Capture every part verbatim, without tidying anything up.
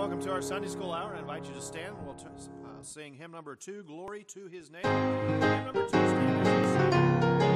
welcome to our Sunday School Hour. I invite you to stand. We'll t- uh, sing hymn number two, Glory to His Name. Hymn number two, stand as we sing.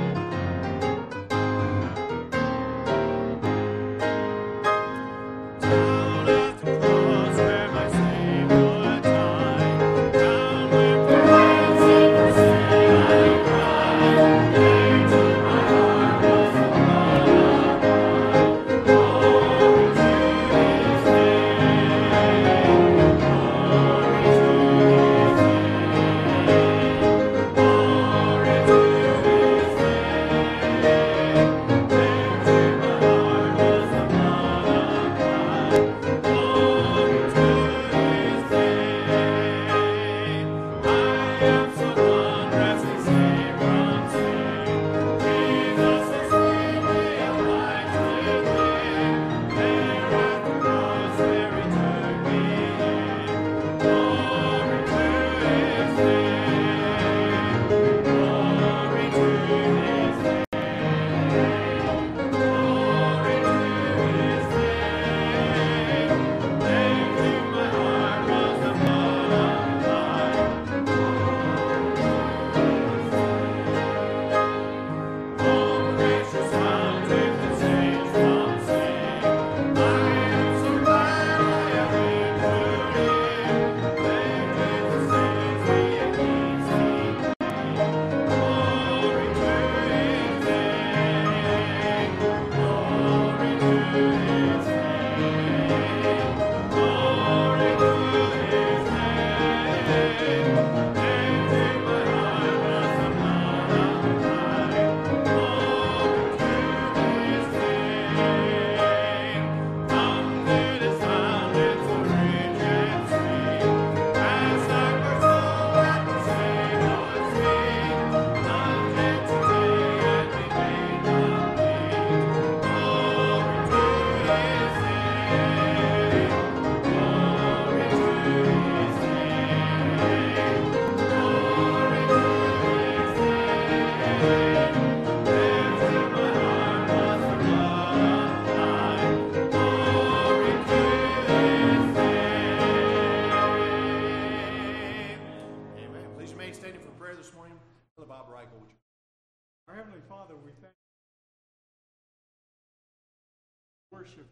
Worship.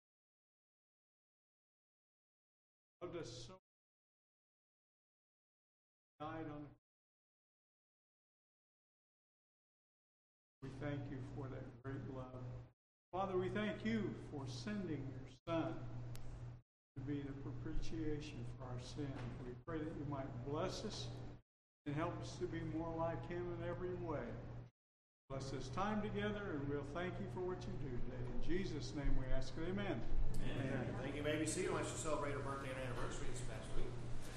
Loved us so. Died on. We thank you for that great love. Father, we thank you for sending your Son to be the propitiation for our sin. We pray that you might bless us and help us to be more like him in every way. Bless this time together, and we'll thank you for what you do today. In Jesus' name we ask it. Amen. Amen. Amen. Thank you. May be seated unless you celebrate a birthday and anniversary this past week.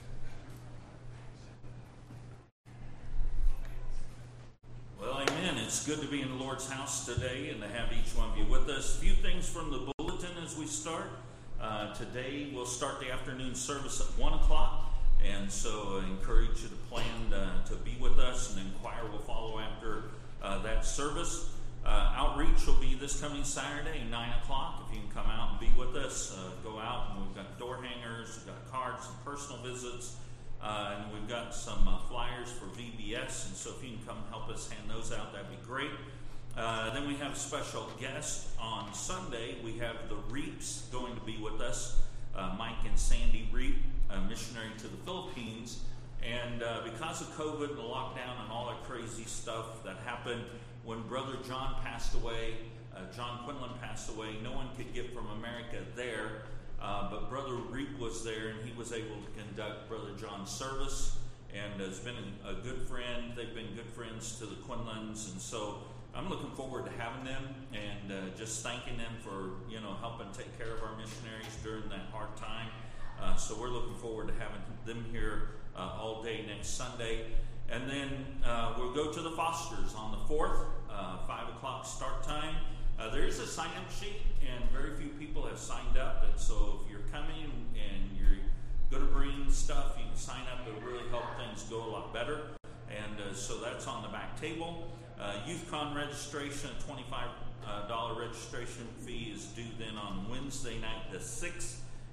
Well, amen. It's good to be in the Lord's house today and to have each one of you with us. A few things from the bulletin as we start. Uh, today we'll start the afternoon service at one o'clock, and so I encourage you to plan uh, to be with us, and Inquire will follow after Uh, that service. Uh, outreach will be this coming Saturday, nine o'clock. If you can come out and be with us, uh, go out. And we've got door hangers, we've got cards, some personal visits, uh, and we've got some uh, flyers for V B S. And so if you can come help us hand those out, that'd be great. Uh, then we have a special guest on Sunday. We have the Reeps going to be with us, uh, Mike and Sandy Reep, a missionary to the Philippines. And uh, because of COVID and the lockdown and all that crazy stuff that happened, when Brother John passed away, uh, John Quinlan passed away, no one could get from America there, uh, but Brother Reep was there, and he was able to conduct Brother John's service, and has been a, a good friend. They've been good friends to the Quinlans, and so I'm looking forward to having them and uh, just thanking them for, you know, helping take care of our missionaries during that hard time. Uh, so we're looking forward to having them here Uh, all day next Sunday. And then uh, we'll go to the Fosters on the fourth, uh, five o'clock start time. Uh, there is a sign-up sheet, and very few people have signed up. And so if you're coming and you're going to bring stuff, you can sign up. It'll really help things go a lot better. And uh, so that's on the back table. Uh, YouthCon registration, a twenty-five dollars registration fee is due then on Wednesday night the sixth.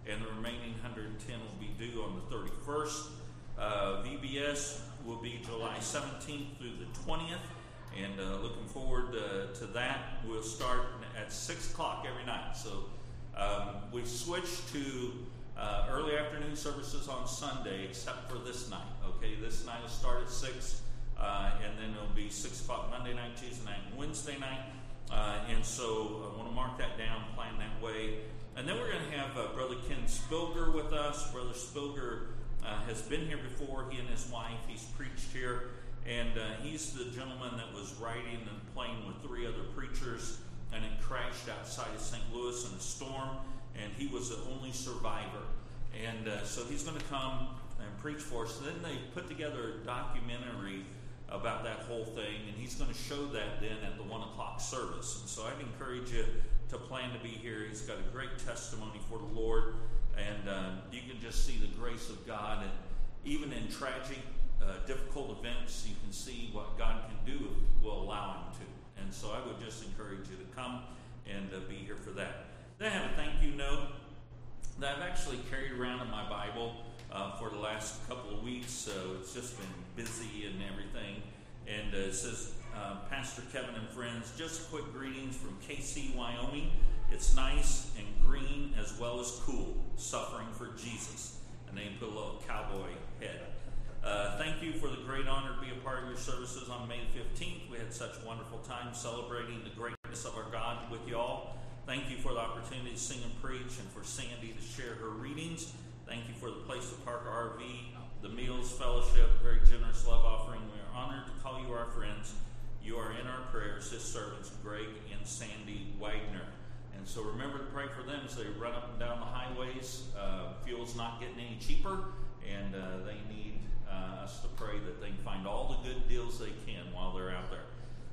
and the remaining one hundred ten will be due on the thirty-first. Uh, V B S will be July seventeenth through the twentieth, and uh, looking forward uh, to that. We'll start at six o'clock every night. So um, we switched to uh, early afternoon services on Sunday, except for this night. Okay, this night will start at six, uh, and then it'll be six o'clock Monday night, Tuesday night, and Wednesday night. Uh, and so I want to mark that down, plan that way. And then we're going to have uh, Brother Ken Spilger with us. Brother Spilger uh, has been here before. He and his wife, he's preached here. And uh, he's the gentleman that was riding and playing with three other preachers, and it crashed outside of Saint Louis in a storm, and he was the only survivor. And uh, so he's going to come and preach for us. Then they put together a documentary about that whole thing, and he's going to show that then at the one o'clock service. And so I'd encourage you to plan to be here. He's got a great testimony for the Lord, and uh, you can just see the grace of God. And even in tragic, uh, difficult events, you can see what God can do if we'll allow him to. And so I would just encourage you to come and uh, be here for that. Then I have a thank you note that I've actually carried around in my Bible uh, for the last couple of weeks. So it's just been busy and everything. And uh, it says, uh, Pastor Kevin and friends, just quick greetings from K C, Wyoming. It's nice and green as well as cool, suffering for Jesus. And they put a little cowboy head. Uh, thank you for the great honor to be a part of your services on May fifteenth. We had such a wonderful time celebrating the greatness of our God with you all. Thank you for the opportunity to sing and preach, and for Sandy to share her readings. Thank you for the place to park our R V, the meals, fellowship, very generous love offering. We are honored to call you our friends. You are in our prayers, his servants, Greg and Sandy Wagner. And so remember to pray for them as they run up and down the highways. Uh, fuel's not getting any cheaper, and uh, they need uh, us to pray that they can find all the good deals they can while they're out there.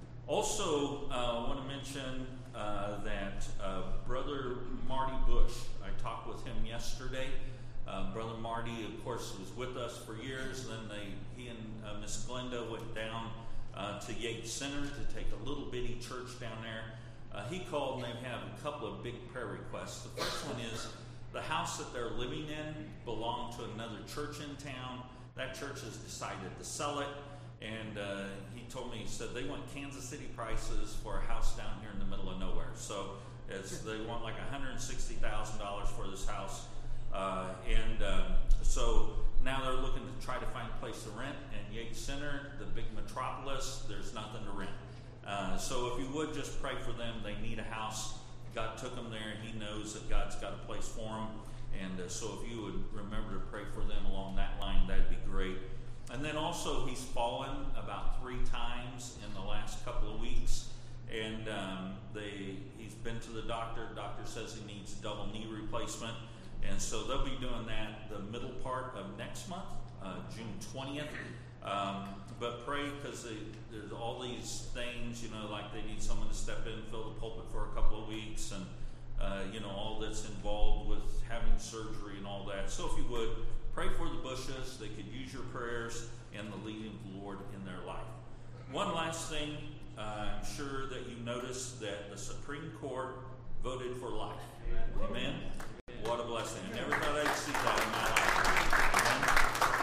Also, uh, I want to mention uh, that uh, Brother Marty Bush, I talked with him yesterday. Uh, Brother Marty, of course, was with us for years. Then they, he and uh, Miss Glenda went down uh, to Yates Center to take a little bitty church down there. Uh, he called and they have a couple of big prayer requests. The first one is the house that they're living in belonged to another church in town. That church has decided to sell it. And uh, he told me, he said they want Kansas City prices for a house down here in the middle of nowhere. So it's, they want like one hundred sixty thousand dollars for this house. Uh, and um, so now they're looking to try to find a place to rent. And Yates Center, the big metropolis, there's nothing to rent. Uh, so if you would just pray for them. They need a house. God took them there, and he knows that God's got a place for them. And uh, so if you would remember to pray for them along that line, that'd be great. And then also he's fallen about three times in the last couple of weeks. And um, they he's been to the doctor. Doctor says he needs double knee replacement. And so they'll be doing that the middle part of next month, uh, June twentieth. Um, but pray, because there's all these things, you know, like they need someone to step in and fill the pulpit for a couple of weeks, and, uh, you know, all that's involved with having surgery and all that. So if you would, pray for the Bushes. They could use your prayers and the leading of the Lord in their life. One last thing, uh, I'm sure that you noticed that the Supreme Court voted for life. Amen? What a blessing. I never thought I'd see that in my life. Amen?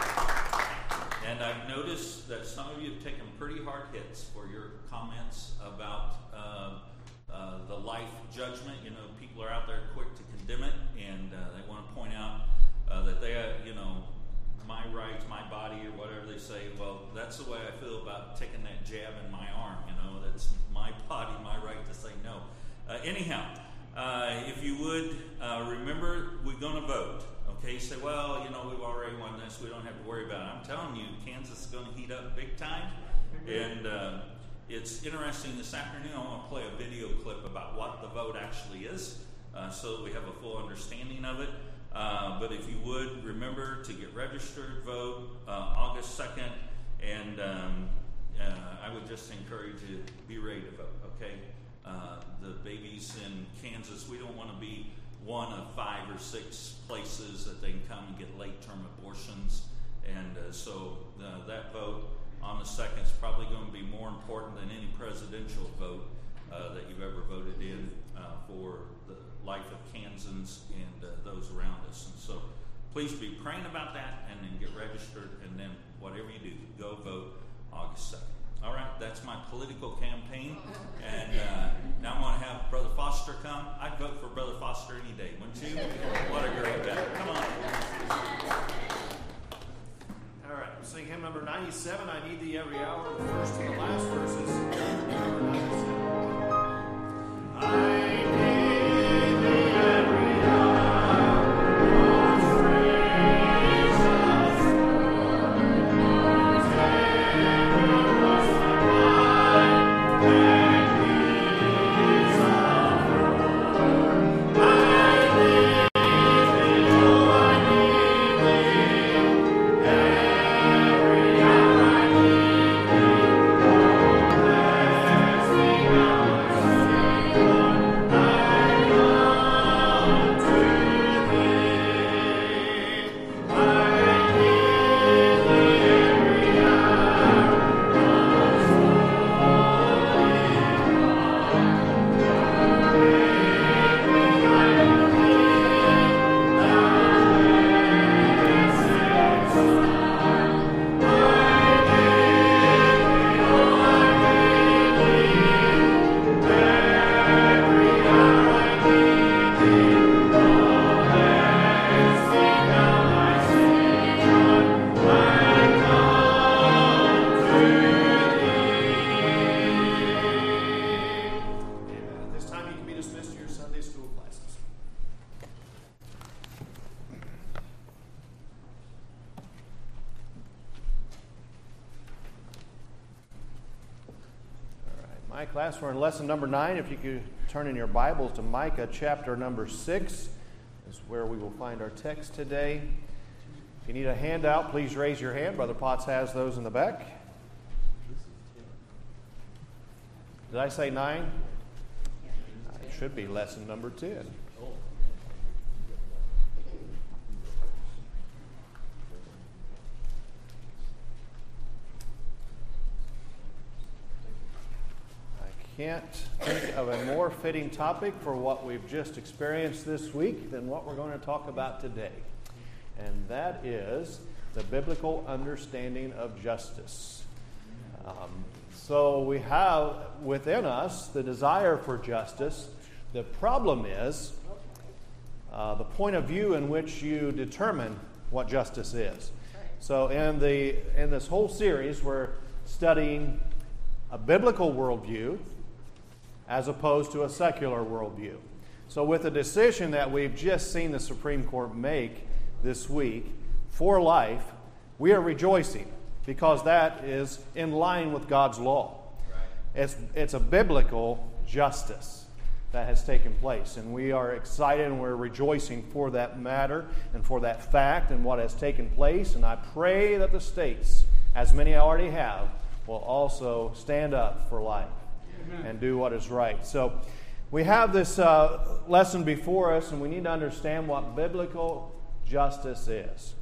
And I've noticed that some of you have taken pretty hard hits for your comments about uh, uh, the life judgment. You know, people are out there quick to condemn it, and uh, they want to point out uh, that they, uh, you know, my rights, my body, or whatever they say. Well, that's the way I feel about taking that jab in my arm. You know, that's my body, my right to say no. Uh, anyhow, uh, if you would uh, remember, we're going to vote. Okay, you say, well, you know, we've already won this. We don't have to worry about it. I'm telling you, Kansas is going to heat up big time. And uh, it's interesting. This afternoon, I want to play a video clip about what the vote actually is, uh, so that we have a full understanding of it. Uh, but if you would, remember to get registered, vote uh, August second, and um, uh, I would just encourage you to be ready to vote, okay? Uh, the babies in Kansas, we don't want to be one of five or six places that they can come and get late-term abortions. And uh, so uh, that vote on the second is probably going to be more important than any presidential vote uh, that you've ever voted in uh, for the life of Kansans and uh, those around us. And so please be praying about that and then get registered, and then whatever you do, go vote August second. All right, that's my political campaign. And uh, now I'm going to have Brother Foster come. I'd vote for Brother Foster any day, wouldn't you? What a great guy. Come on. All right, we'll sing hymn number ninety-seven, I Need Thee Every Hour, the first and the last verses. Number ninety-seven. I need thee every hour, Lord, praise the throne. Tender was my mind, and peace of Lord. I need thee, oh, I need thee, every hour I need thee, oh, bless me now, my Savior, I come to thee. I need thee every hour, most At this time, you can be dismissed to your Sunday school classes. All right, my class, we're in lesson number nine. If you could turn in your Bibles to Micah chapter number six, is where we will find our text today. If you need a handout, please raise your hand. Brother Potts has those in the back. Did I say nine? It should be lesson number ten. I can't think of a more fitting topic for what we've just experienced this week than what we're going to talk about today. And that is the biblical understanding of justice. Um, so we have within us the desire for justice. The problem is uh, the point of view in which you determine what justice is. So in the in this whole series, we're studying a biblical worldview as opposed to a secular worldview. So with the decision that we've just seen the Supreme Court make this week for life, we are rejoicing because that is in line with God's law. Right. It's, it's a biblical justice that has taken place, and we are excited and we're rejoicing for that matter and for that fact and what has taken place. And I pray that the states, as many already have, will also stand up for life. Amen. And do what is right. So we have this uh, lesson before us, and we need to understand what biblical justice is.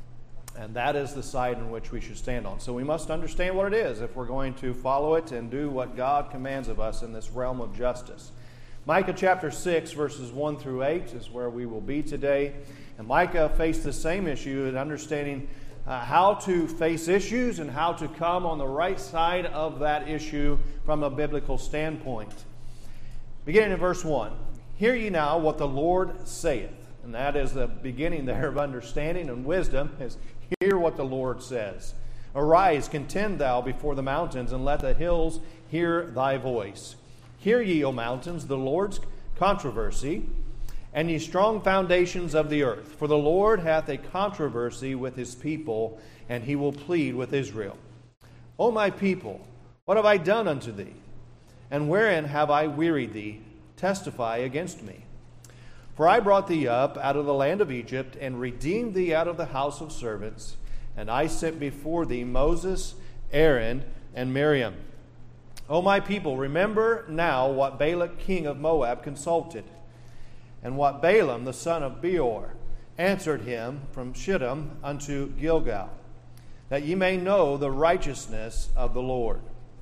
And that is the side in which we should stand on. So we must understand what it is if we're going to follow it and do what God commands of us in this realm of justice. Micah chapter six, verses one through eight is where we will be today. And Micah faced the same issue in understanding uh, how to face issues and how to come on the right side of that issue from a biblical standpoint. Beginning in verse one, "Hear ye now what the Lord saith." And that is the beginning there of understanding and wisdom, is hear what the Lord says. "Arise, contend thou before the mountains, and let the hills hear thy voice. Hear ye, O mountains, the Lord's controversy, and ye strong foundations of the earth. For the Lord hath a controversy with his people, and he will plead with Israel. O my people, what have I done unto thee? And wherein have I wearied thee? Testify against me. For I brought thee up out of the land of Egypt, and redeemed thee out of the house of servants. And I sent before thee Moses, Aaron, and Miriam. O my people, remember now what Balak king of Moab consulted, and what Balaam the son of Beor answered him from Shittim unto Gilgal, that ye may know the righteousness of the Lord.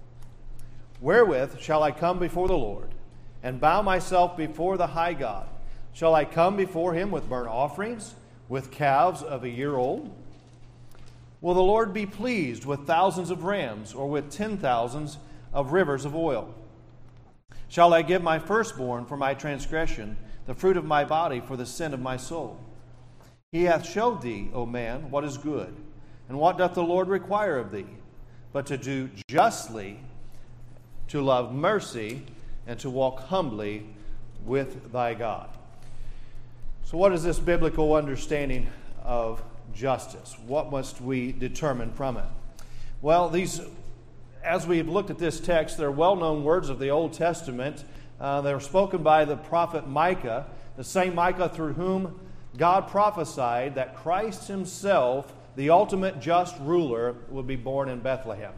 Wherewith shall I come before the Lord, and bow myself before the high God, Shall I come before him with burnt offerings, with calves of a year old? Will the Lord be pleased with thousands of rams, or with ten thousands of rivers of oil? Shall I give my firstborn for my transgression, the fruit of my body for the sin of my soul? He hath showed thee, O man, what is good, and what doth the Lord require of thee, but to do justly, to love mercy, and to walk humbly with thy God. So what is this biblical understanding of justice? What must we determine from it? Well, these, as we've looked at this text, they're well-known words of the Old Testament. Uh, they were spoken by the prophet Micah, the same Micah through whom God prophesied that Christ himself, the ultimate just ruler, would be born in Bethlehem.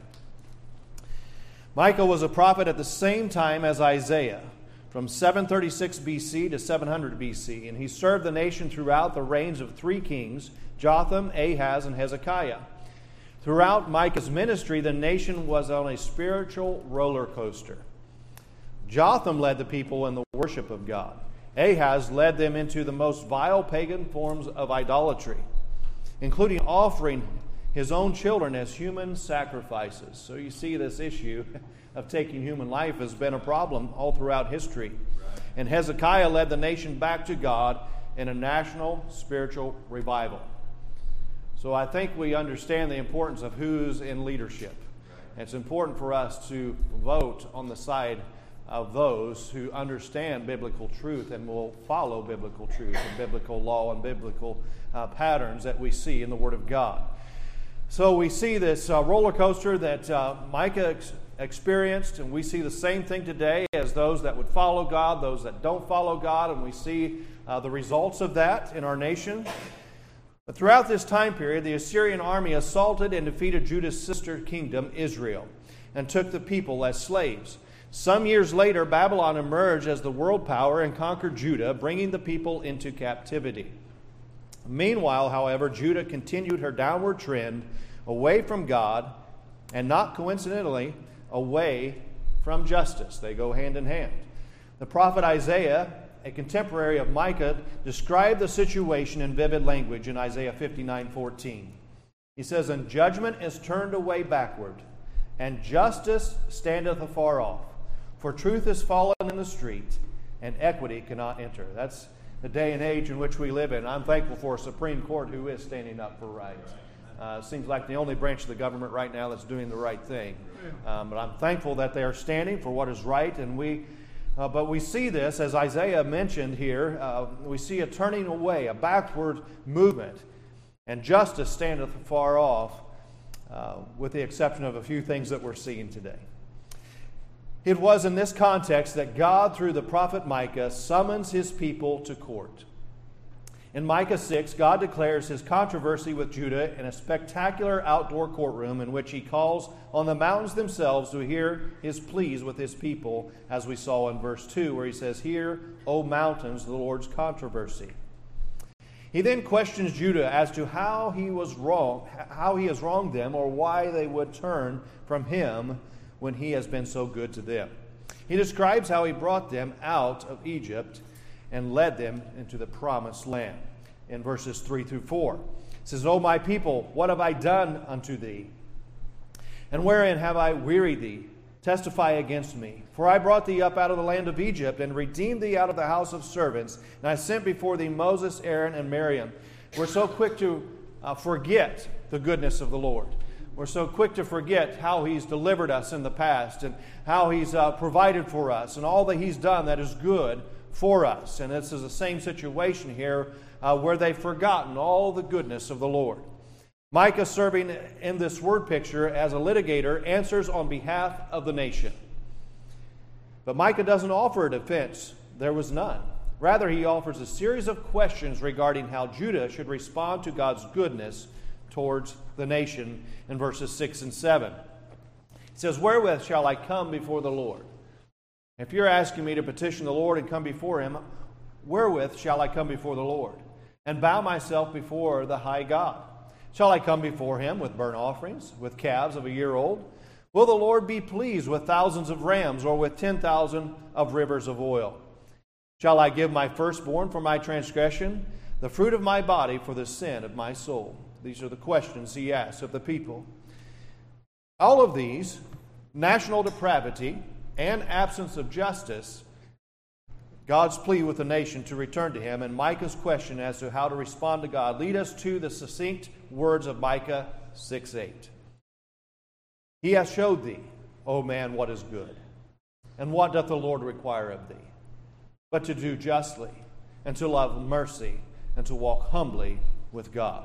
Micah was a prophet at the same time as Isaiah, from seven thirty-six B C to seven hundred B C, and he served the nation throughout the reigns of three kings, Jotham, Ahaz, and Hezekiah. Throughout Micah's ministry, the nation was on a spiritual roller coaster. Jotham led the people in the worship of God. Ahaz led them into the most vile pagan forms of idolatry, including offering his own children as human sacrifices. So you see, this issue of taking human life has been a problem all throughout history. And Hezekiah led the nation back to God in a national spiritual revival. So I think we understand the importance of who's in leadership. It's important for us to vote on the side of those who understand biblical truth and will follow biblical truth and biblical law and biblical uh, patterns that we see in the Word of God. So we see this uh, roller coaster that uh, Micah ex- experienced, and we see the same thing today as those that would follow God, those that don't follow God, and we see uh, the results of that in our nation. But throughout this time period, the Assyrian army assaulted and defeated Judah's sister kingdom, Israel, and took the people as slaves. Some years later, Babylon emerged as the world power and conquered Judah, bringing the people into captivity. Meanwhile, however, Judah continued her downward trend away from God, and not coincidentally, away from justice. They go hand in hand. The prophet Isaiah, a contemporary of Micah, described the situation in vivid language in Isaiah fifty-nine fourteen. He says, "And judgment is turned away backward, and justice standeth afar off. For truth is fallen in the street, and equity cannot enter." That's the day and age in which we live in. I'm thankful for a Supreme Court who is standing up for rights. Uh, it seems like the only branch of the government right now that's doing the right thing. Um, but I'm thankful that they are standing for what is right. And we, uh, but we see this, as Isaiah mentioned here, uh, we see a turning away, a backward movement. And justice standeth afar off, uh, with the exception of a few things that we're seeing today. It was in this context that God, through the prophet Micah, summons his people to court. In Micah six, God declares his controversy with Judah in a spectacular outdoor courtroom in which he calls on the mountains themselves to hear his pleas with his people, as we saw in verse two, where he says, "Hear, O mountains, the Lord's controversy." He then questions Judah as to how he was wrong, how he has wronged them, or why they would turn from him when he has been so good to them. He describes how he brought them out of Egypt and led them into the promised land in verses three through four. It says, "O my people, what have I done unto thee? And wherein have I wearied thee? Testify against me. For I brought thee up out of the land of Egypt, and redeemed thee out of the house of servants. And I sent before thee Moses, Aaron, and Miriam." We're so quick to uh, forget the goodness of the Lord. We're so quick to forget how he's delivered us in the past, and how he's uh, provided for us, and all that he's done that is good for us. And this is the same situation here uh, where they've forgotten all the goodness of the Lord. Micah, serving in this word picture as a litigator, answers on behalf of the nation. But Micah doesn't offer a defense. There was none. Rather, he offers a series of questions regarding how Judah should respond to God's goodness towards the nation in verses six and seven. He says, "Wherewith shall I come before the Lord?" If you're asking me to petition the Lord and come before him, wherewith shall I come before the Lord and bow myself before the high God? Shall I come before him with burnt offerings, with calves of a year old? Will the Lord be pleased with thousands of rams, or with ten thousand of rivers of oil? Shall I give my firstborn for my transgression, the fruit of my body for the sin of my soul? These are the questions he asks of the people. All of these, national depravity and absence of justice, God's plea with the nation to return to him, and Micah's question as to how to respond to God, lead us to the succinct words of Micah six eight. He hath showed thee, O man, what is good, and what doth the Lord require of thee, but to do justly, and to love mercy, and to walk humbly with God.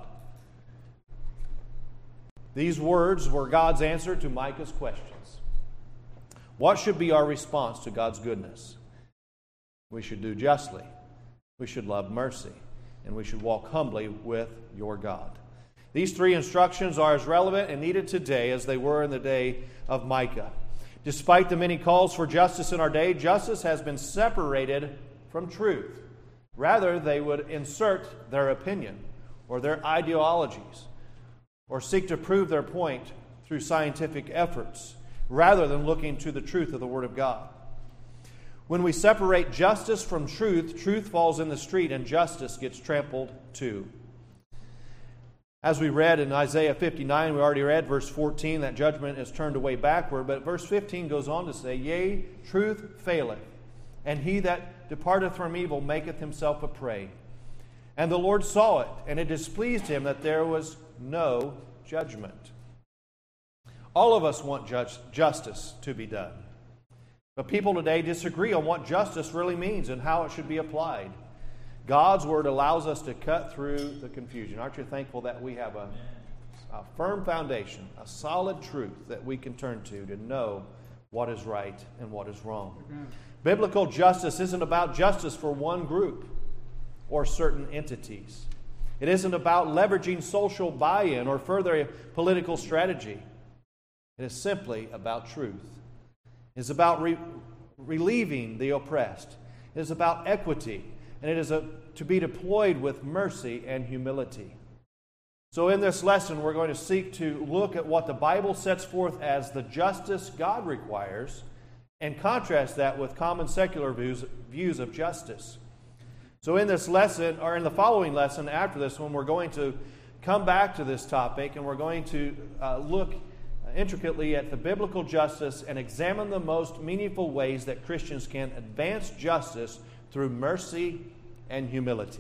These words were God's answer to Micah's questions. What should be our response to God's goodness? We should do justly, we should love mercy, and we should walk humbly with your God. These three instructions are as relevant and needed today as they were in the day of Micah. Despite the many calls for justice in our day, justice has been separated from truth. Rather, they would insert their opinion or their ideologies or seek to prove their point through scientific efforts rather than looking to the truth of the Word of God. When we separate justice from truth, truth falls in the street and justice gets trampled too. As we read in Isaiah fifty-nine, we already read verse fourteen, that judgment is turned away backward. But verse fifteen goes on to say, Yea, truth faileth, and he that departeth from evil maketh himself a prey. And the Lord saw it, and it displeased him that there was no judgment. All of us want judge, justice to be done. But people today disagree on what justice really means and how it should be applied. God's Word allows us to cut through the confusion. Aren't you thankful that we have a, a firm foundation, a solid truth that we can turn to to know what is right and what is wrong? Amen. Biblical justice isn't about justice for one group or certain entities. It isn't about leveraging social buy-in or further political strategy. It is simply about truth. It is about re- relieving the oppressed. It is about equity. And it is a, to be deployed with mercy and humility. So in this lesson, we're going to seek to look at what the Bible sets forth as the justice God requires and contrast that with common secular views, views of justice. So in this lesson, or in the following lesson after this one, we're going to come back to this topic and we're going to uh, look intricately at the biblical justice and examine the most meaningful ways that Christians can advance justice through mercy and humility.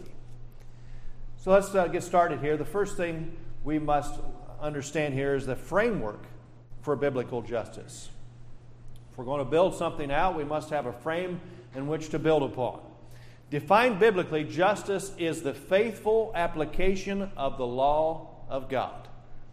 So let's uh, get started here. The first thing we must understand here is the framework for biblical justice. If we're going to build something out, we must have a frame in which to build upon. Defined biblically, justice is the faithful application of the law of God.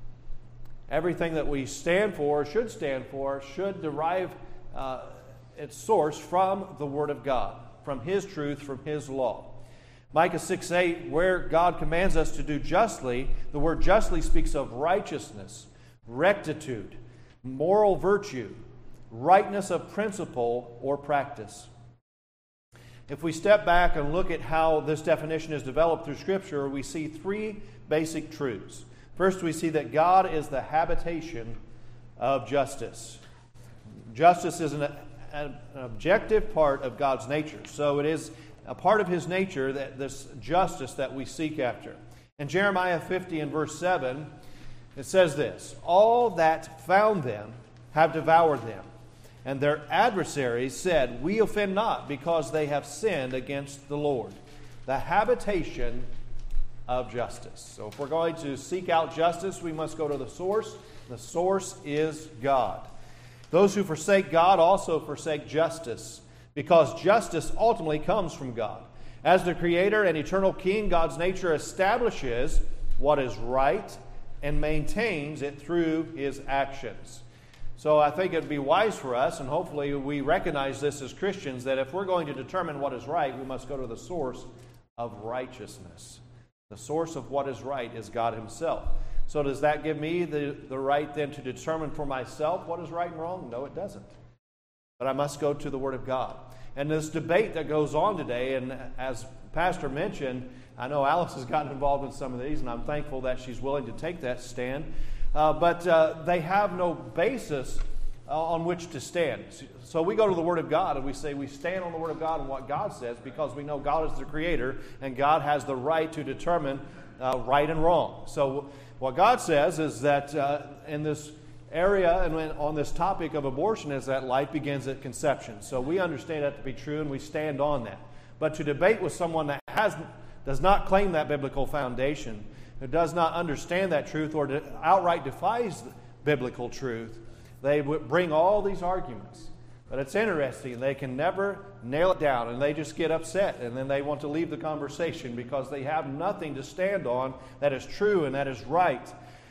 Everything that we stand for, should stand for, should derive uh, its source from the Word of God, from His truth, from His law. Micah six eight, where God commands us to do justly, the word justly speaks of righteousness, rectitude, moral virtue, rightness of principle or practice. If we step back and look at how this definition is developed through Scripture, we see three basic truths. First, we see that God is the habitation of justice. Justice is an, an objective part of God's nature. So it is a part of His nature, that this justice that we seek after. In Jeremiah fifty and verse seven, it says this, All that found them have devoured them, and their adversaries said, We offend not, because they have sinned against the Lord. The habitation of justice. So if we're going to seek out justice, we must go to the source. The source is God. Those who forsake God also forsake justice, because justice ultimately comes from God. As the Creator and eternal King, God's nature establishes what is right and maintains it through His actions. So I think it would be wise for us, and hopefully we recognize this as Christians, that if we're going to determine what is right, we must go to the source of righteousness. The source of what is right is God Himself. So does that give me the, the right then to determine for myself what is right and wrong? No, it doesn't. But I must go to the Word of God. And this debate that goes on today, and as Pastor mentioned, I know Alice has gotten involved in some of these, and I'm thankful that she's willing to take that stand. Uh, but uh, they have no basis uh, on which to stand. So we go to the Word of God and we say we stand on the Word of God and what God says, because we know God is the Creator and God has the right to determine uh, right and wrong. So what God says is that uh, in this area and when, on this topic of abortion is that life begins at conception. So we understand that to be true and we stand on that. But to debate with someone that has does not claim that biblical foundation, who does not understand that truth or outright defies biblical truth, they would bring all these arguments. But it's interesting, they can never nail it down, and they just get upset, and then they want to leave the conversation because they have nothing to stand on that is true and that is right.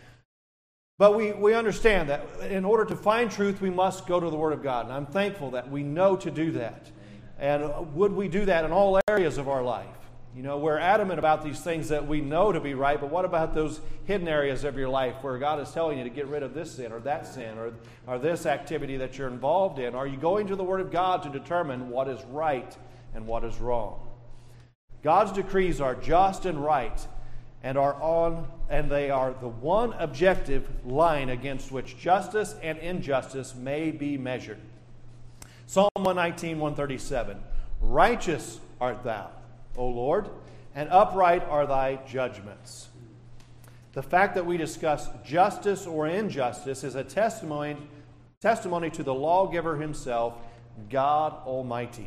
But we, we understand that in order to find truth, we must go to the Word of God. And I'm thankful that we know to do that. And would we do that in all areas of our life? You know, we're adamant about these things that we know to be right, but what about those hidden areas of your life where God is telling you to get rid of this sin or that sin or, or this activity that you're involved in? Are you going to the Word of God to determine what is right and what is wrong? God's decrees are just and right, and are on, and they are the one objective line against which justice and injustice may be measured. Psalm one nineteen, one thirty-seven. Righteous art thou, O Lord, and upright are thy judgments. The fact that we discuss justice or injustice is a testimony, testimony to the lawgiver himself, God Almighty.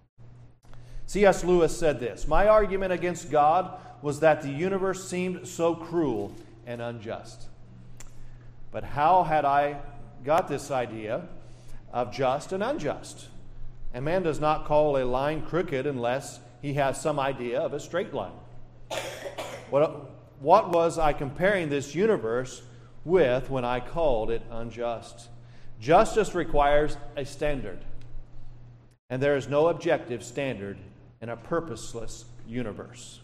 C S Lewis said this, "My argument against God was that the universe seemed so cruel and unjust. But how had I got this idea of just and unjust? A man does not call a line crooked unless he has some idea of a straight line. What, what was I comparing this universe with when I called it unjust? Justice requires a standard, and there is no objective standard in a purposeless universe."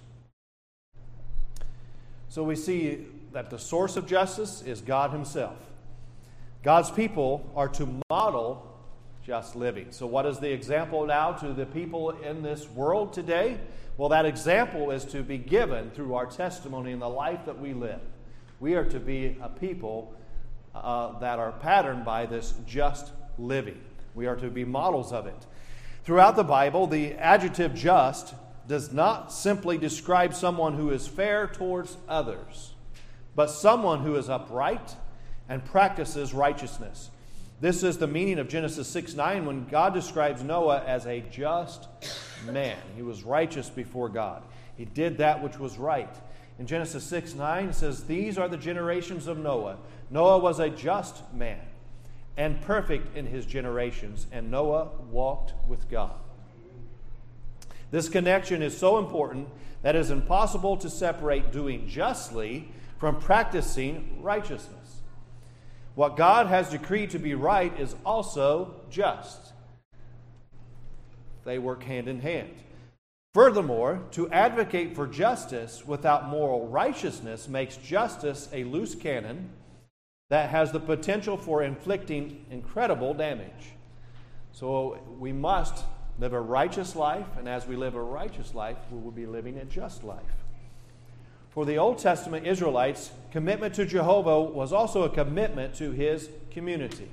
So we see that the source of justice is God Himself. God's people are to model just living. So what is the example now to the people in this world today? Well, that example is to be given through our testimony in the life that we live. We are to be a people uh, that are patterned by this just living. We are to be models of it. Throughout the Bible, the adjective just does not simply describe someone who is fair towards others, but someone who is upright and practices righteousness. This is the meaning of Genesis six nine when God describes Noah as a just man. He was righteous before God. He did that which was right. In Genesis six nine it says, "These are the generations of Noah. Noah was a just man and perfect in his generations, and Noah walked with God." This connection is so important that it is impossible to separate doing justly from practicing righteousness. What God has decreed to be right is also just. They work hand in hand. Furthermore, to advocate for justice without moral righteousness makes justice a loose cannon that has the potential for inflicting incredible damage. So we must live a righteous life, and as we live a righteous life, we will be living a just life. For the Old Testament Israelites, commitment to Jehovah was also a commitment to His community.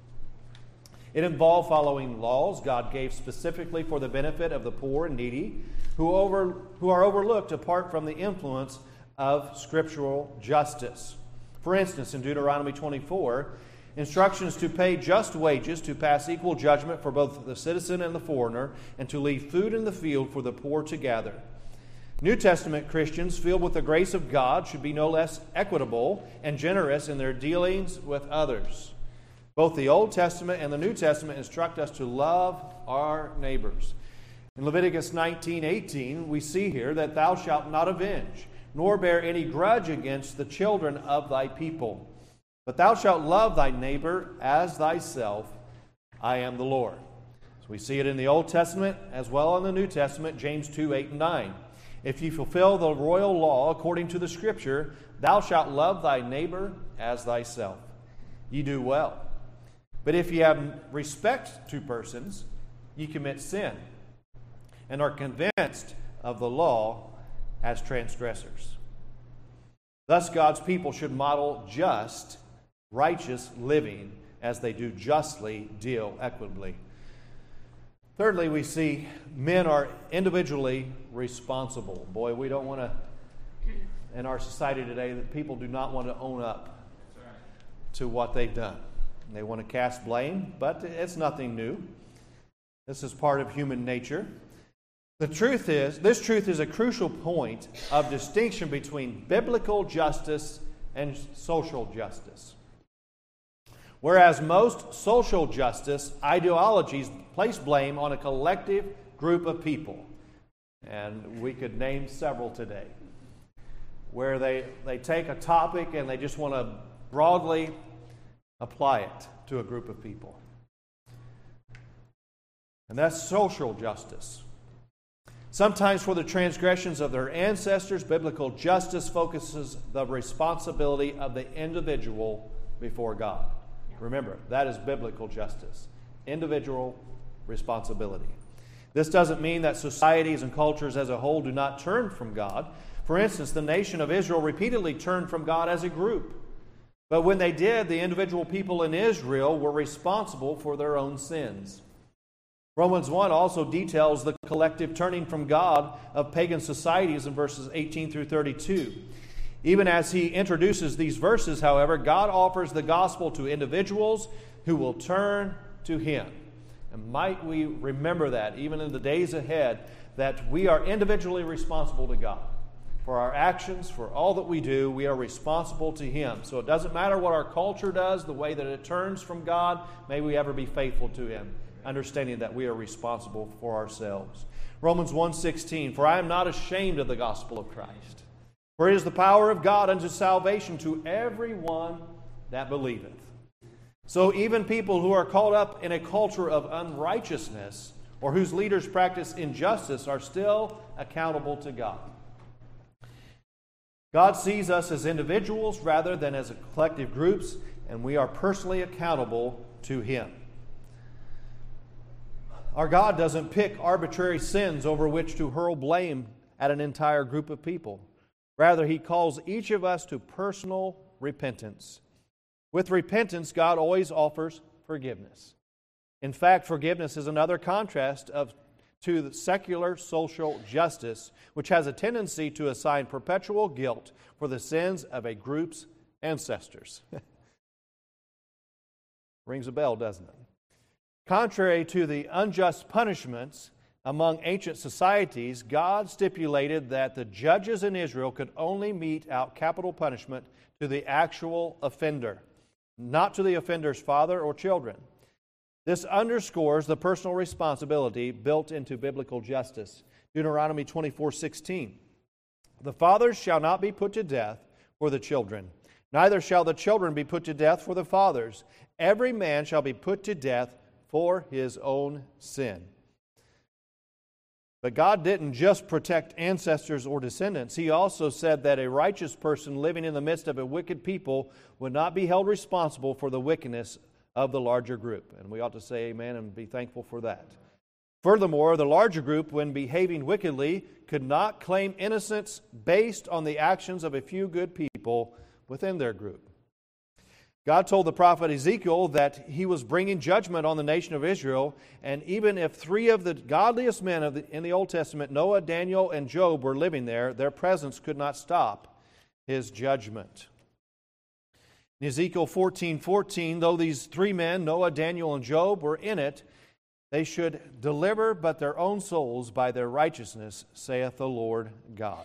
It involved following laws God gave specifically for the benefit of the poor and needy, who, over, who are overlooked apart from the influence of scriptural justice. For instance, in Deuteronomy twenty-four, instructions to pay just wages, to pass equal judgment for both the citizen and the foreigner, and to leave food in the field for the poor to gather. New Testament Christians, filled with the grace of God, should be no less equitable and generous in their dealings with others. Both the Old Testament and the New Testament instruct us to love our neighbors. In Leviticus nineteen eighteen, we see here that thou shalt not avenge, nor bear any grudge against the children of thy people. But thou shalt love thy neighbor as thyself. I am the Lord. So we see it in the Old Testament as well in the New Testament, James two, eight and nine. If ye fulfill the royal law according to the Scripture, thou shalt love thy neighbor as thyself. Ye do well. But if ye have respect to persons, ye commit sin, and are convinced of the law as transgressors. Thus God's people should model just, righteous living as they do justly deal equitably. Thirdly, we see men are individually responsible. Boy, we don't want to, in our society today, that people do not want to own up to what they've done. They want to cast blame, but it's nothing new. This is part of human nature. The truth is, this truth is a crucial point of distinction between biblical justice and social justice. Whereas most social justice ideologies place blame on a collective group of people, and we could name several today, where they, they take a topic and they just want to broadly apply it to a group of people. And that's social justice. Sometimes for the transgressions of their ancestors, biblical justice focuses the responsibility of the individual before God. Remember, that is biblical justice. Individual responsibility. This doesn't mean that societies and cultures as a whole do not turn from God. For instance, the nation of Israel repeatedly turned from God as a group. But when they did, the individual people in Israel were responsible for their own sins. Romans one also details the collective turning from God of pagan societies in verses eighteen through thirty-two. Even as he introduces these verses, however, God offers the gospel to individuals who will turn to Him. And might we remember that, even in the days ahead, that we are individually responsible to God. For our actions, for all that we do, we are responsible to Him. So it doesn't matter what our culture does, the way that it turns from God, may we ever be faithful to Him, understanding that we are responsible for ourselves. Romans one sixteen, for I am not ashamed of the gospel of Christ. For it is the power of God unto salvation to everyone that believeth. So even people who are caught up in a culture of unrighteousness or whose leaders practice injustice are still accountable to God. God sees us as individuals rather than as collective groups, and we are personally accountable to Him. Our God doesn't pick arbitrary sins over which to hurl blame at an entire group of people. Rather, He calls each of us to personal repentance. With repentance, God always offers forgiveness. In fact, forgiveness is another contrast of, to the secular social justice, which has a tendency to assign perpetual guilt for the sins of a group's ancestors. Rings a bell, doesn't it? Contrary to the unjust punishments among ancient societies, God stipulated that the judges in Israel could only mete out capital punishment to the actual offender, not to the offender's father or children. This underscores the personal responsibility built into biblical justice. Deuteronomy twenty-four sixteen. The fathers shall not be put to death for the children, neither shall the children be put to death for the fathers. Every man shall be put to death for his own sin. But God didn't just protect ancestors or descendants. He also said that a righteous person living in the midst of a wicked people would not be held responsible for the wickedness of the larger group. And we ought to say amen and be thankful for that. Furthermore, the larger group, when behaving wickedly, could not claim innocence based on the actions of a few good people within their group. God told the prophet Ezekiel that He was bringing judgment on the nation of Israel, and even if three of the godliest men of the, in the Old Testament, Noah, Daniel, and Job, were living there, their presence could not stop His judgment. In Ezekiel fourteen fourteen, though these three men, Noah, Daniel, and Job, were in it, they should deliver but their own souls by their righteousness, saith the Lord God.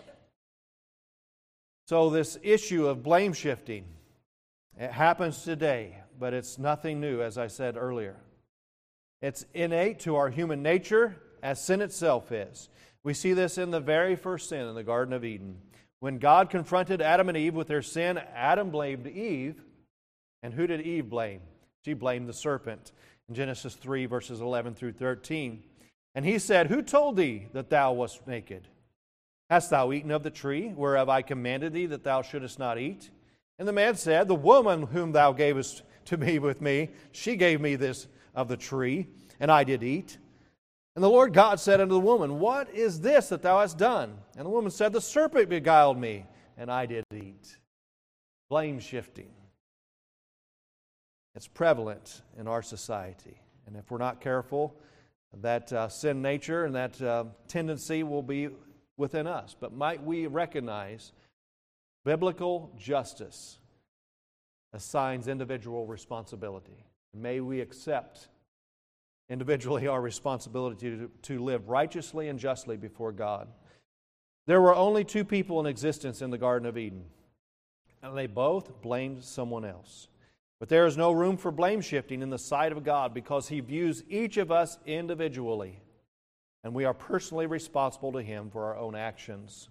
So this issue of blame shifting, it happens today, but it's nothing new, as I said earlier. It's innate to our human nature, as sin itself is. We see this in the very first sin in the Garden of Eden. When God confronted Adam and Eve with their sin, Adam blamed Eve. And who did Eve blame? She blamed the serpent. In Genesis three, verses eleven through thirteen. And he said, Who told thee that thou wast naked? Hast thou eaten of the tree whereof I commanded thee that thou shouldest not eat? And the man said, The woman whom thou gavest to me with me, she gave me this of the tree, and I did eat. And the Lord God said unto the woman, What is this that thou hast done? And the woman said, The serpent beguiled me, and I did eat. Blame shifting. It's prevalent in our society. And if we're not careful, that uh, sin nature and that uh, tendency will be within us. But might we recognize biblical justice assigns individual responsibility. May we accept individually our responsibility to, to live righteously and justly before God. There were only two people in existence in the Garden of Eden, and they both blamed someone else. But there is no room for blame shifting in the sight of God because He views each of us individually, and we are personally responsible to Him for our own actions.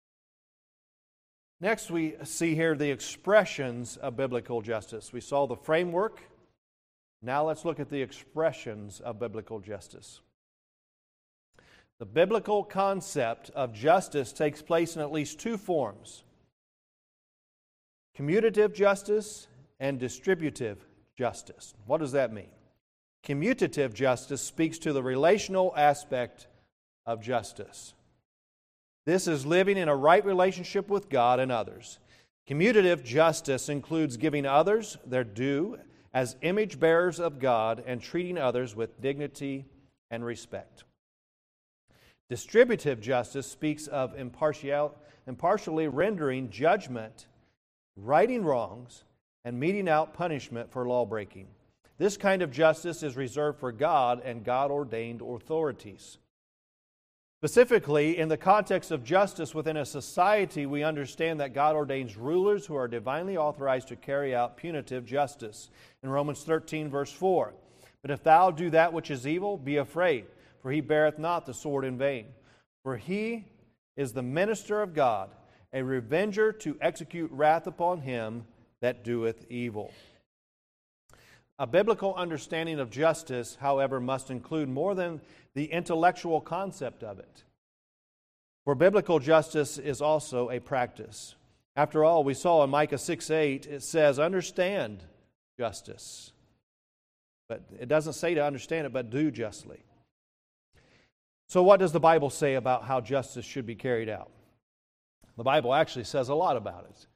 Next, we see here the expressions of biblical justice. We saw the framework. Now let's look at the expressions of biblical justice. The biblical concept of justice takes place in at least two forms: commutative justice and distributive justice. What does that mean? Commutative justice speaks to the relational aspect of justice. This is living in a right relationship with God and others. Commutative justice includes giving others their due as image bearers of God and treating others with dignity and respect. Distributive justice speaks of impartial, impartially rendering judgment, righting wrongs, and meting out punishment for lawbreaking. This kind of justice is reserved for God and God-ordained authorities. Specifically, in the context of justice within a society, we understand that God ordains rulers who are divinely authorized to carry out punitive justice. In Romans thirteen, verse four, "But if thou do that which is evil, be afraid, for he beareth not the sword in vain. For he is the minister of God, a revenger to execute wrath upon him that doeth evil." A biblical understanding of justice, however, must include more than the intellectual concept of it. For biblical justice is also a practice. After all, we saw in Micah six eight, it says, "Understand justice." But it doesn't say to understand it, but do justly. So what does the Bible say about how justice should be carried out? The Bible actually says a lot about it.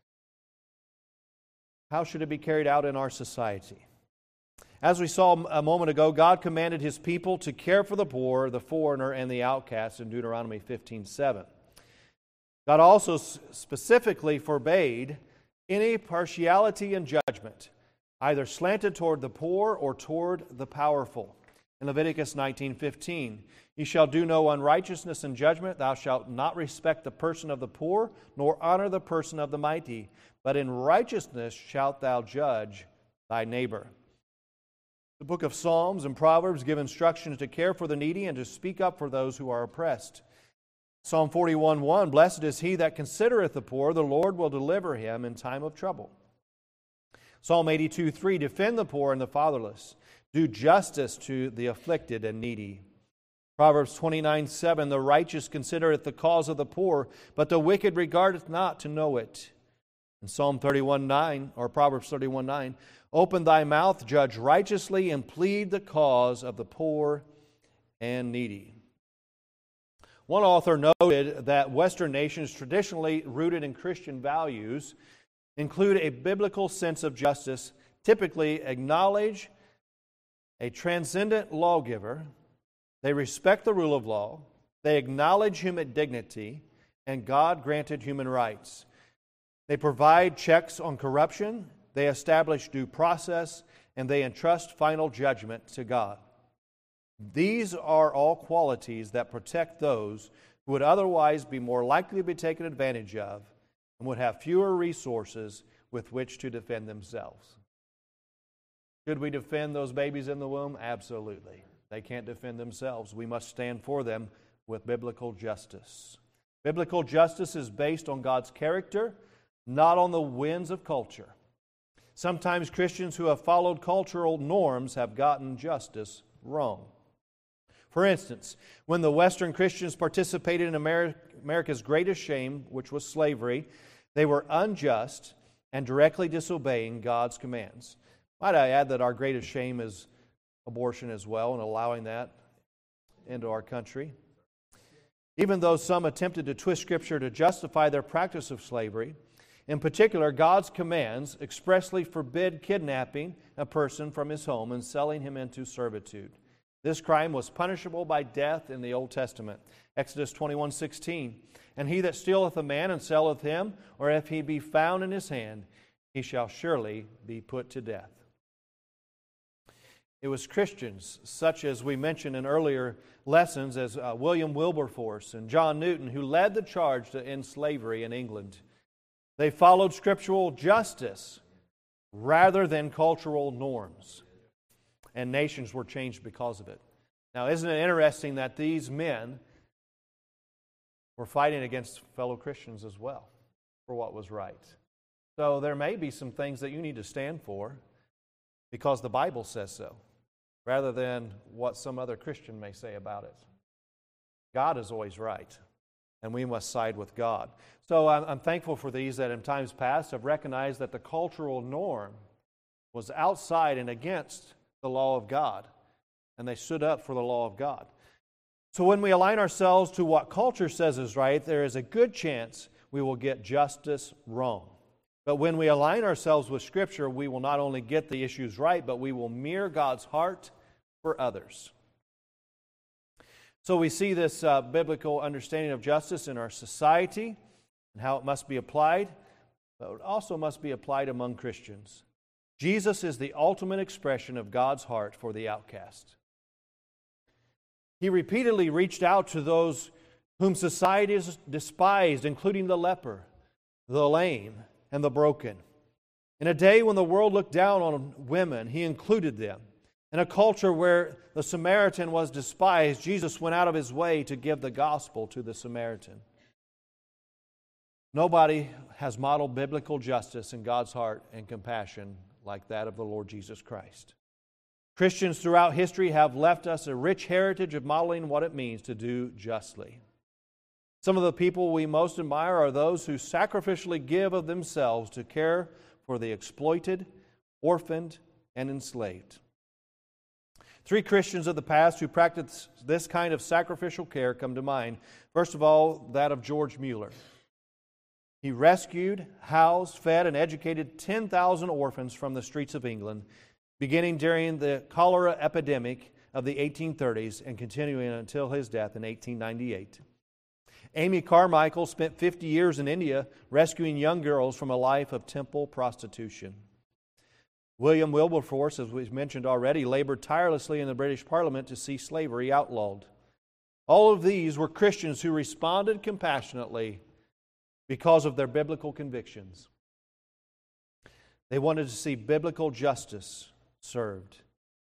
How should it be carried out in our society? As we saw a moment ago, God commanded His people to care for the poor, the foreigner, and the outcast in Deuteronomy fifteen seven. God also specifically forbade any partiality in judgment, either slanted toward the poor or toward the powerful. In Leviticus nineteen fifteen, "You shall do no unrighteousness in judgment. Thou shalt not respect the person of the poor, nor honor the person of the mighty. But in righteousness shalt thou judge thy neighbor." The book of Psalms and Proverbs give instructions to care for the needy and to speak up for those who are oppressed. Psalm forty-one one, "Blessed is he that considereth the poor, the Lord will deliver him in time of trouble." Psalm eighty-two three, "Defend the poor and the fatherless. Do justice to the afflicted and needy." Proverbs twenty-nine seven, "The righteous considereth the cause of the poor, but the wicked regardeth not to know it." And Psalm thirty-one nine, or Proverbs thirty-one nine, "Open thy mouth, judge righteously, and plead the cause of the poor and needy." One author noted that Western nations traditionally rooted in Christian values include a biblical sense of justice, typically acknowledge a transcendent lawgiver, they respect the rule of law, they acknowledge human dignity, and God-granted human rights. They provide checks on corruption, they establish due process, and they entrust final judgment to God. These are all qualities that protect those who would otherwise be more likely to be taken advantage of and would have fewer resources with which to defend themselves. Should we defend those babies in the womb? Absolutely. They can't defend themselves. We must stand for them with biblical justice. Biblical justice is based on God's character, not on the winds of culture. Sometimes Christians who have followed cultural norms have gotten justice wrong. For instance, when the Western Christians participated in Ameri- America's greatest shame, which was slavery, they were unjust and directly disobeying God's commands. Might I add that our greatest shame is abortion as well, and allowing that into our country. Even though some attempted to twist Scripture to justify their practice of slavery, In particular, God's commands expressly forbid kidnapping a person from his home and selling him into servitude. This crime was punishable by death in the Old Testament. Exodus twenty-one sixteen. And he that stealeth a man and selleth him, or if he be found in his hand, he shall surely be put to death. It was Christians, such as we mentioned in earlier lessons, as uh, William Wilberforce and John Newton, who led the charge to end slavery in England. They followed scriptural justice rather than cultural norms, and nations were changed because of it. Now, isn't it interesting that these men were fighting against fellow Christians as well for what was right? So there may be some things that you need to stand for because the Bible says so, rather than what some other Christian may say about it. God is always right, and we must side with God. So I'm, I'm thankful for these that in times past have recognized that the cultural norm was outside and against the law of God, and they stood up for the law of God. So when we align ourselves to what culture says is right, there is a good chance we will get justice wrong. But when we align ourselves with Scripture, we will not only get the issues right, but we will mirror God's heart for others. So we see this uh, biblical understanding of justice in our society and how it must be applied, but it also must be applied among Christians. Jesus is the ultimate expression of God's heart for the outcast. He repeatedly reached out to those whom society has despised, including the leper, the lame, and the broken. In a day when the world looked down on women, He included them. In a culture where the Samaritan was despised, Jesus went out of His way to give the gospel to the Samaritan. Nobody has modeled biblical justice in God's heart and compassion like that of the Lord Jesus Christ. Christians throughout history have left us a rich heritage of modeling what it means to do justly. Some of the people we most admire are those who sacrificially give of themselves to care for the exploited, orphaned, and enslaved. Three Christians of the past who practiced this kind of sacrificial care come to mind. First of all, that of George Mueller. He rescued, housed, fed, and educated ten thousand orphans from the streets of England, beginning during the cholera epidemic of the eighteen thirties and continuing until his death in eighteen ninety-eight. Amy Carmichael spent fifty years in India rescuing young girls from a life of temple prostitution. William Wilberforce, as we've mentioned already, labored tirelessly in the British Parliament to see slavery outlawed. All of these were Christians who responded compassionately because of their biblical convictions. They wanted to see biblical justice served,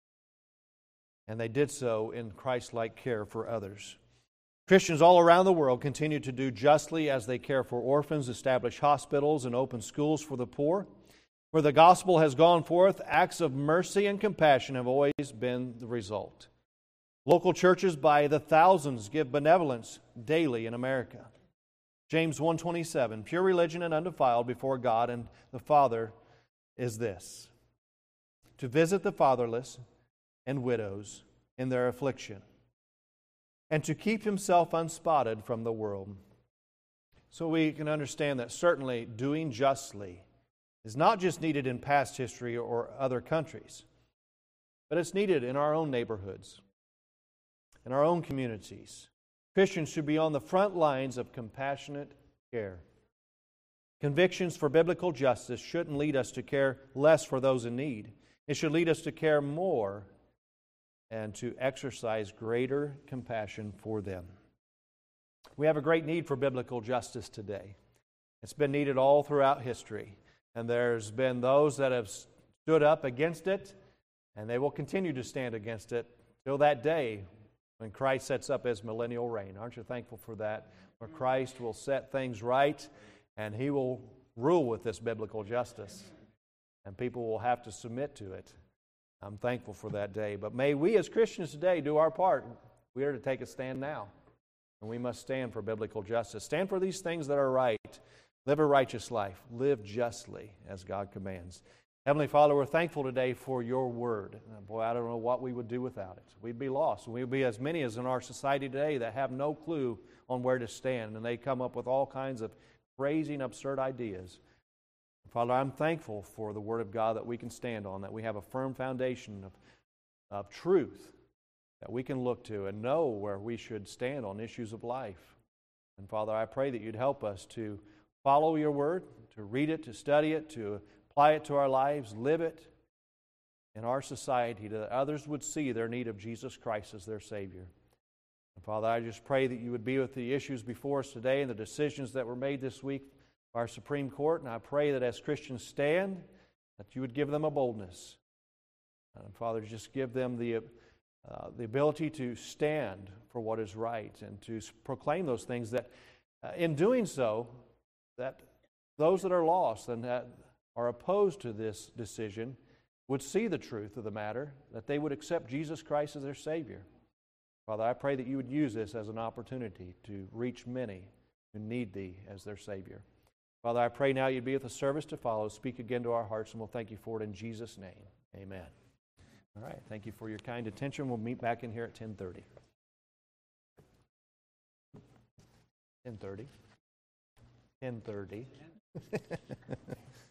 and they did so in Christ-like care for others. Christians all around the world continue to do justly as they care for orphans, establish hospitals, and open schools for the poor. Where the gospel has gone forth, acts of mercy and compassion have always been the result. Local churches by the thousands give benevolence daily in America. James one twenty-seven, pure religion and undefiled before God and the Father is this: to visit the fatherless and widows in their affliction, and to keep himself unspotted from the world. So we can understand that certainly doing justly is not just needed in past history or other countries, but it's needed in our own neighborhoods, in our own communities. Christians should be on the front lines of compassionate care. Convictions for biblical justice shouldn't lead us to care less for those in need. It should lead us to care more and to exercise greater compassion for them. We have a great need for biblical justice today. It's been needed all throughout history. And there's been those that have stood up against it, and they will continue to stand against it till that day when Christ sets up His millennial reign. Aren't you thankful for that? Where Christ will set things right, and He will rule with this biblical justice, and people will have to submit to it. I'm thankful for that day. But may we as Christians today do our part. We are to take a stand now, and we must stand for biblical justice. Stand for these things that are right. Live a righteous life. Live justly as God commands. Heavenly Father, we're thankful today for Your Word. Boy, I don't know what we would do without it. We'd be lost. We'd be as many as in our society today that have no clue on where to stand, and they come up with all kinds of crazy and absurd ideas. Father, I'm thankful for the Word of God that we can stand on, that we have a firm foundation of, of truth that we can look to and know where we should stand on issues of life. And Father, I pray that you'd help us to follow your Word, to read it, to study it, to apply it to our lives, live it in our society, that others would see their need of Jesus Christ as their Savior. And Father, I just pray that you would be with the issues before us today and the decisions that were made this week by our Supreme Court. And I pray that as Christians stand, that you would give them a boldness. And Father, just give them the, uh, the ability to stand for what is right and to proclaim those things that, uh, in doing so, that those that are lost and that are opposed to this decision would see the truth of the matter, that they would accept Jesus Christ as their Savior. Father, I pray that you would use this as an opportunity to reach many who need Thee as their Savior. Father, I pray now you'd be with the service to follow. Speak again to our hearts, and we'll thank you for it in Jesus' name. Amen. All right, thank you for your kind attention. We'll meet back in here at ten thirty. ten thirty. ten thirty.